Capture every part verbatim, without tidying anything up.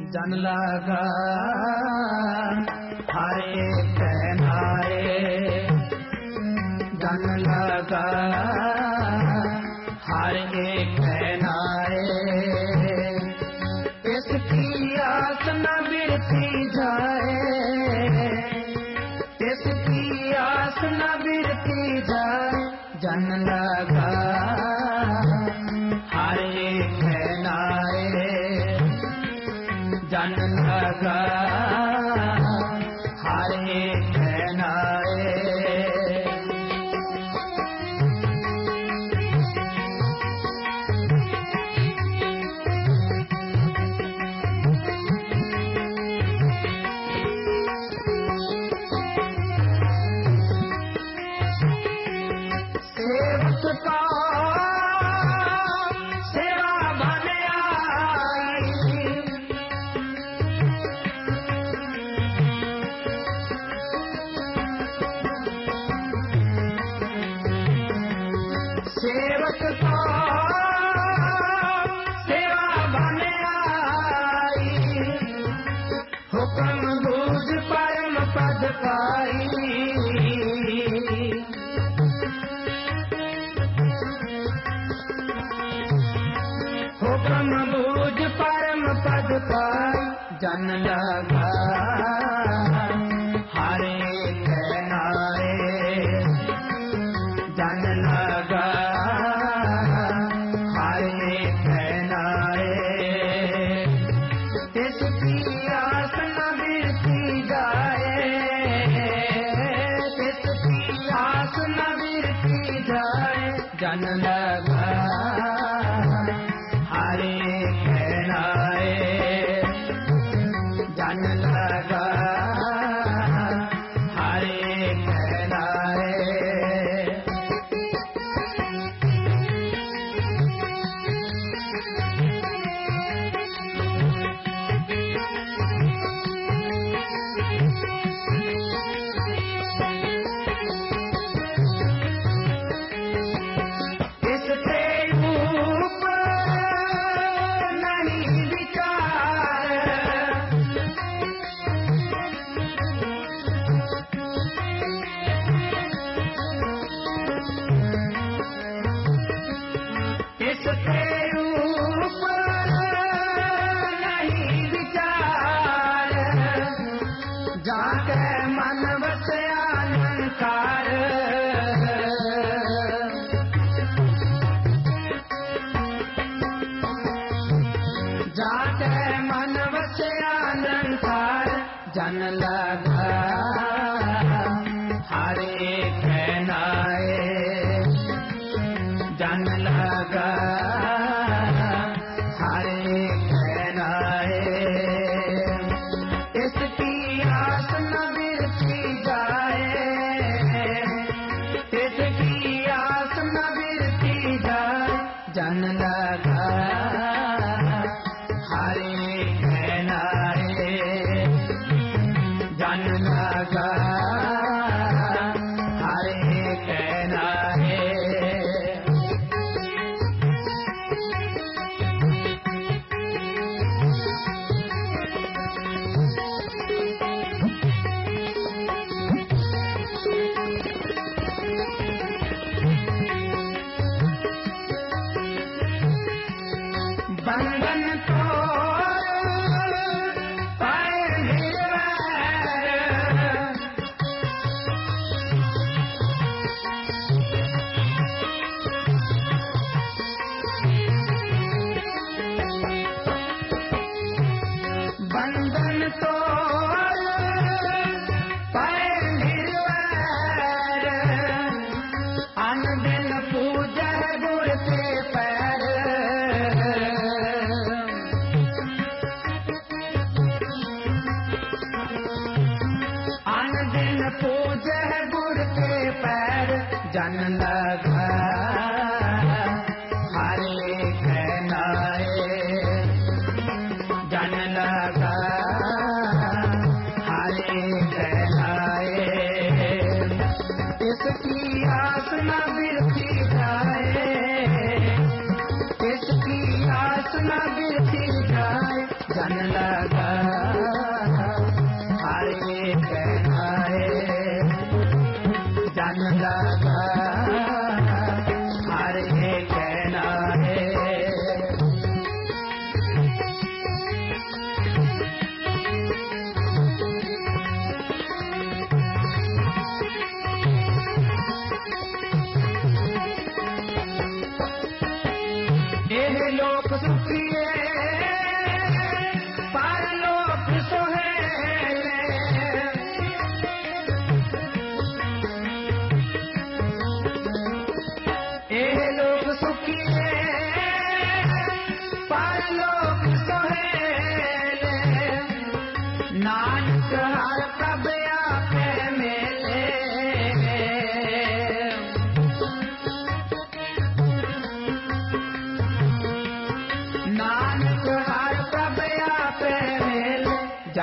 जन लगा हर एक नारे, जन लगा हर एक नारे। इसकी आस न बिरती जाए, इसकी आस न बिरती जाए। जन लगा हर एक नारे, जन लगा हर एक नारे। सेवक का सेवा बने आई, सेवक का सेवा बने आई। हुक्म बूझ परम पद पाई, हुक्म बूझ परम पद पाई। जन लगा हर एक नारे, जन लगा हर एक नारे। इसकी आस न बिरती जाए, इसकी आस न बिरती जाए। जन लगा हर एक नारे, जन लगा हर एक नारे। इससे ऊपर नहीं विचार, इससे ऊपर नहीं विचार। जाके मन बसे अलंकार, जाके मन बसे अलंकार। जन लगा हर एक नारे, जन लगा हर एक नारे। इसकी आस न बिरती जाए, इसकी आस न बिरती जाए। जन लगा हर एक नारे, जन लगा हर एक नारे। बंधन तोड़ पाए निर्वैर, बंधन तोड़ पाए निर्वैर। अन दिन पूजा गुर के पैर, अन दिन पूजा गुर के पैर। जन लगा हर एक नारे, जन लगा हर एक नारे। इसकी आस न बिरती जाए, इसकी आस न बिरती जाए। जन लगा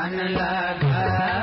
ध्यान लगा